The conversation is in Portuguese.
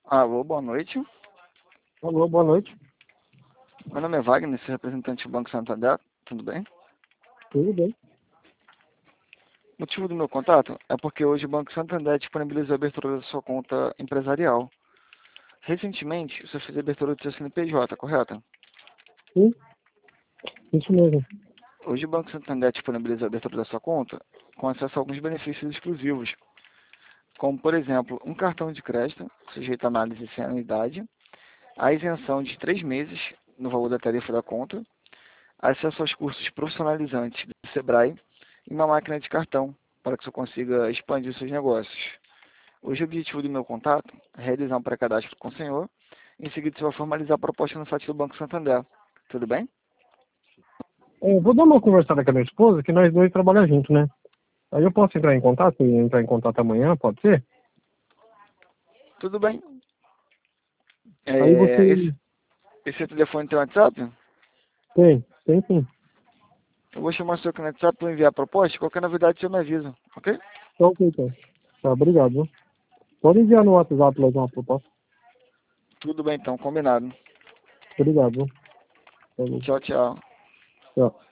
Alô, boa noite. Alô, boa noite. Meu nome é Wagner, sou representante do Banco Santander. Tudo bem? Tudo bem? O motivo do meu contato é porque hoje o Banco Santander disponibilizou a abertura da sua conta empresarial. Recentemente, você fez a abertura do seu CNPJ, correto? Sim, isso mesmo. Hoje o Banco Santander disponibilizou a abertura da sua conta com acesso a alguns benefícios exclusivos, como, por exemplo, um cartão de crédito, sujeito a análise sem anuidade, a isenção de 3 meses no valor da tarifa da conta, acesso aos cursos profissionalizantes do Sebrae e uma máquina de cartão para que você consiga expandir os seus negócios. Hoje o objetivo do meu contato é realizar um pré-cadastro com o senhor. Em seguida você vai formalizar a proposta no site do Banco Santander. Tudo bem? Vou dar uma conversada com a minha esposa, que nós dois trabalhamos juntos, né? Aí eu posso entrar em contato amanhã, pode ser? Tudo bem. Aí Esse, você esse telefone tem WhatsApp? tem sim. Eu vou chamar o seu aqui no WhatsApp para enviar a proposta. Qualquer novidade você me avisa, ok? Tá ok, então. Tá, obrigado, viu? Pode enviar no WhatsApp lá uma proposta. Tudo bem então, combinado. Obrigado, viu? Tá bom. Tchau, tchau. Tchau.